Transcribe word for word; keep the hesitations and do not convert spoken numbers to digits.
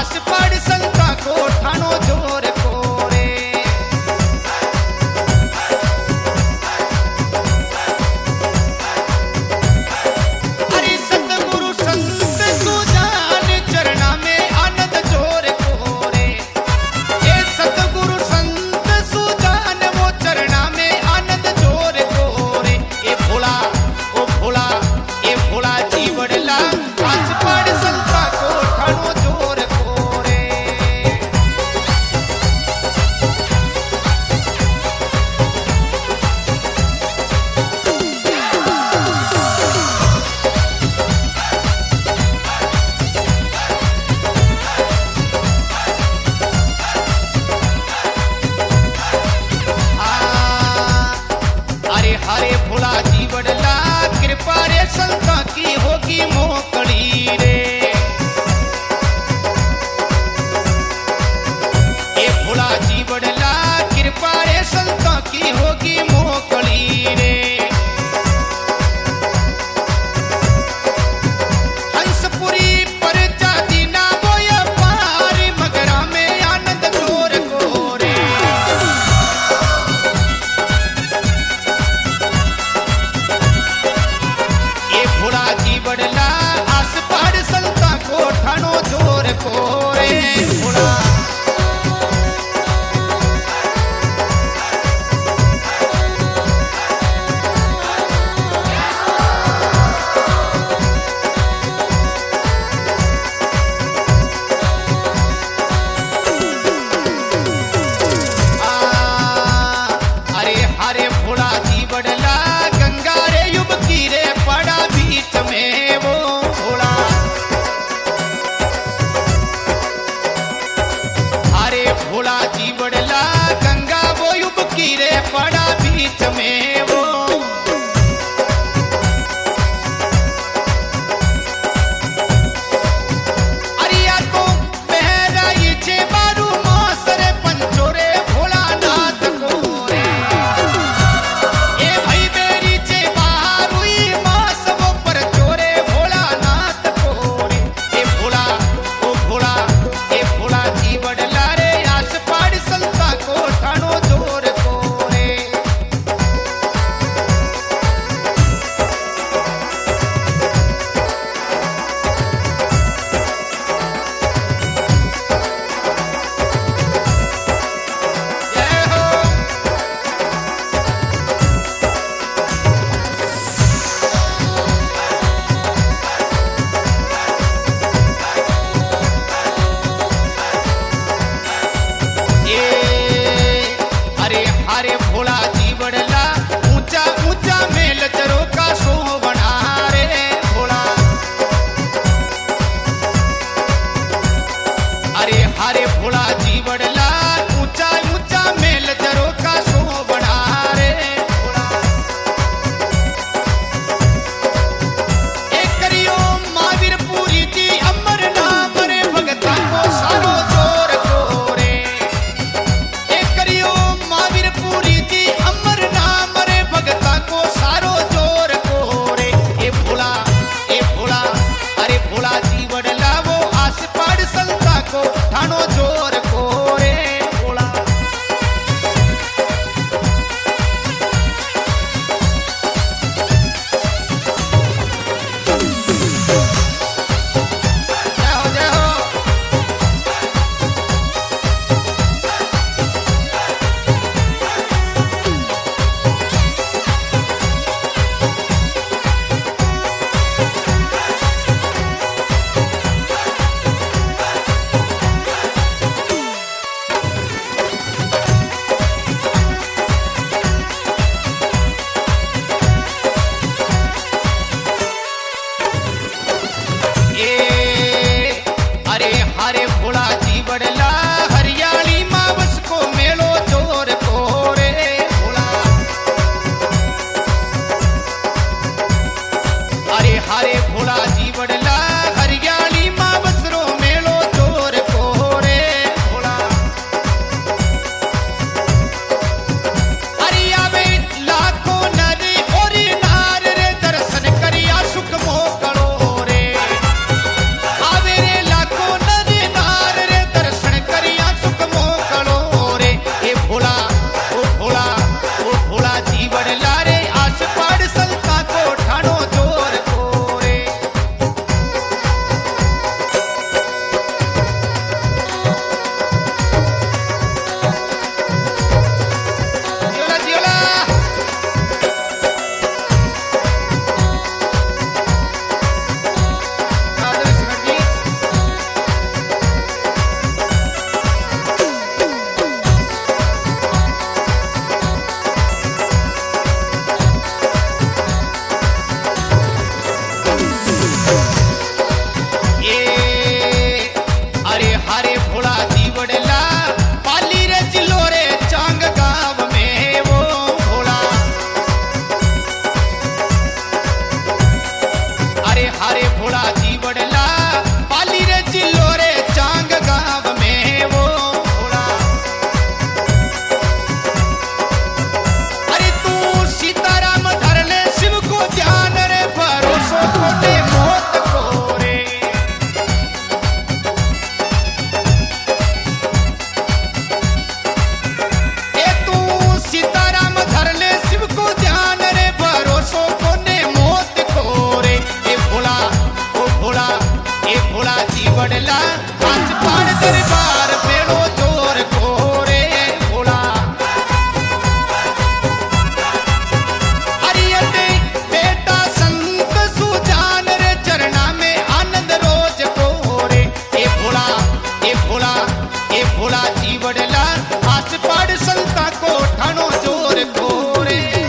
आसपाड़ संता को ठाणो जोर कोरे। अरे सतगुरु संत सुजान चरणा में आनंद जोर कोरे। ए सतगुरु संत सुजान वो चरणा में आनंद जोर कोरे। ए भोला ओ भोला ए भोला जीवड़ला आसपाड़ संता को ठाणो जोर कोरे। अरे हरे भोला जीवड़ला कृपा रे संता की होगी मोकड़ी रे। ए भोला जीवड़ला कृपा रे संता की होगी मोकड़ी रे। हंसपुरी पर जाती ना वो ये पार मगरा में आनंद जोर कोरे। ए भोला जीवड़ला आसपाड़ संता को ठाणो जोर कोरे। भोला आ, अरे हरे भोला जीवड़ला गंगा रे युवती रे पड़ा बीच में वो भोला। अरे भोला जीवड़ला गंगा वो युवती रे पड़ा बीच में वो। अरिया तो बहराई छे बारू मासरे पंचोरे भोलानाथ कोरे। ए भाई बेरी छे बारूई मास वो पर चोरे भोलानाथ कोरे। ए भोला ओ भोला ए भोला जीवड़ला रे आसपाड़ संता को ठाणो जोर कोरे। जय हो ए अरे हरे भोला जीवड़ला ऊंचा ऊंचा मेल चरो का सो बना रे भोला। अरे हरे भोला जीवड़ला ऊंचा ऊंचा मेल चरो का सो बना रे भोला। ए करियो महावीर पूरी जी अमर नाम रे भगता को सारो जोर कोरे। ए करियो महावीर पूरी जी अमर नाम रे भगता को सारो जोर कोरे। ए भोला ए भोला अरे भोला जीवड़ला वो आसपाड़ संता को ठाणो जोर कोरे। भोला जय हो जय हो। ए भोळा जीवडला आसपाड संता को ठाणो जोर खोरे